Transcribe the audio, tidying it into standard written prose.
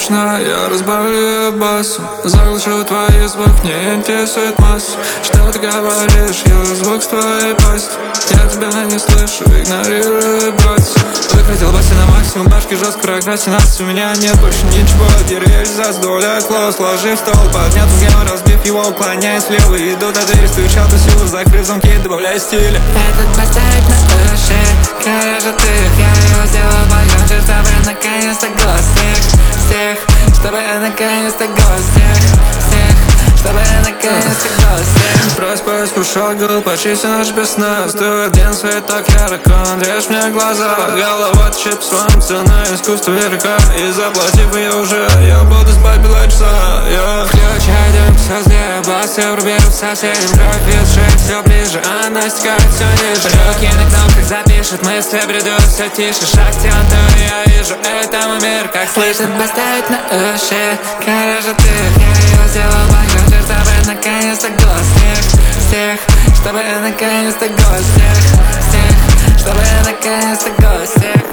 точно, я разбавлю ее басом. Заглушу твои звук, не интересует масса. Что ты говоришь, я звук с твоей пасти. Я тебя не слышу, игнорирую братья. Выкрутил баси на максимум, башки жестко прокрастинация. У меня нет больше ничего, деревья за доля клоус. Сложив стол, поднят взгляд, разбив его, уклоняясь влево. Иду до двери, стучу эту силу, закрыв замки, добавляя стиля. Этот поставить на уши, корежа ты. Я его сделал погромче, чтобы наконец-то голос всех, чтобы наконец-то голос всех, чтобы наконец-то голос всех. Просыпаюсь, ушел, почти все ночь без сна. Стоит день свет так ярко, он режет мне глаза. Голова течет по своим цена, искусство велика. И заплатив ее уже, я буду спать без часа. Включай дым, все сделай, басы врубят соседям. Кровь из шеи все ближе, она стекает все ниже. Руки на кнопках запишет, мысли бредут все тише. Шаг тянутый, я вижу, это мой мир, как слышит. Поставить на уши, корежа ты. Я его сделал погромче, чтобы наконец-то голос всех, чтобы наконец-то голос всех, чтобы наконец-то голос всех.